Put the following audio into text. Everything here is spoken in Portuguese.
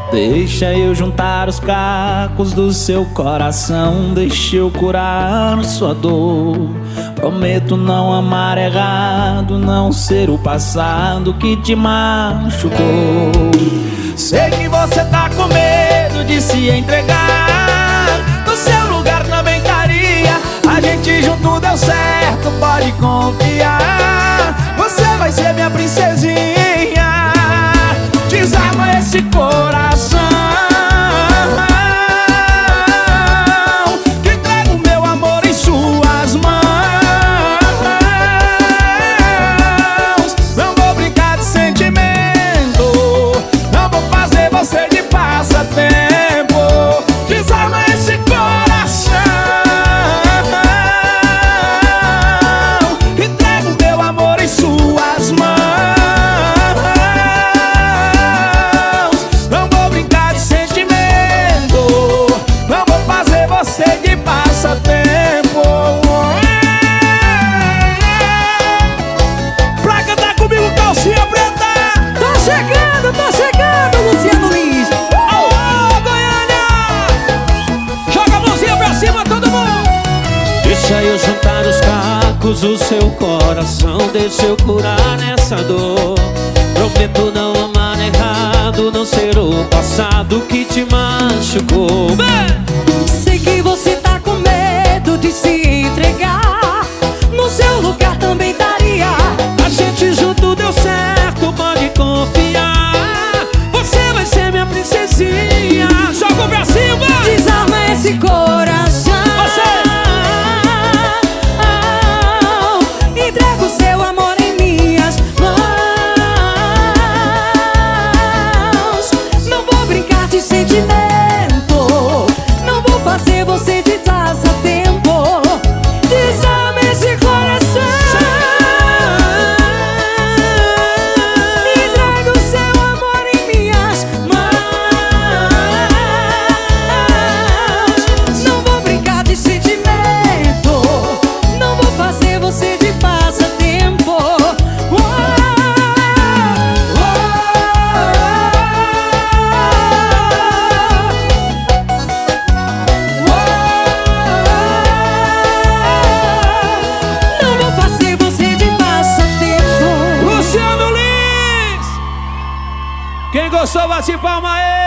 Deixa eu juntar os cacos do seu coração, deixa eu curar sua dor. Prometo não amar errado, não ser o passado que te machucou. Sei que você tá com medo de se entregar, no seu lugar também estaria. A gente junto deu certo, pode confiar. Você vai ser minha princesinha. Desarma esse coração, que entrego o meu amor em suas mãos. Não vou brincar de sentimento, não vou fazer você de passatempo. Desarma esse coração, que entrego o meu amor em suas mãos. Pra cantar comigo, calcinha preta. Tô chegando, Luciano Lins. Alô, Goiânia! Joga a mãozinha pra cima, todo mundo. Deixa eu juntar os cacos do seu coração, deixa eu curar nessa dor. Prometo não amar errado, não ser o passado que te machucou. Sei que você tá com medo de se entregar, no seu lugar também estaria. A gente junto deu certo, pode confiar. Você vai ser minha princesinha. Joga pra cima. Desarma esse coração, entrega o seu amor em minhas mãos. Não vou brincar de sentimento, não vou fazer você de passatempo. Desarma esse coração, entrega o seu amor em minhas mãos. Não vou brincar de sentimento, não vou fazer você de passatempo. Não vou fazer você de passatempo. Luciano Lins. Quem gostou, bate palma aí.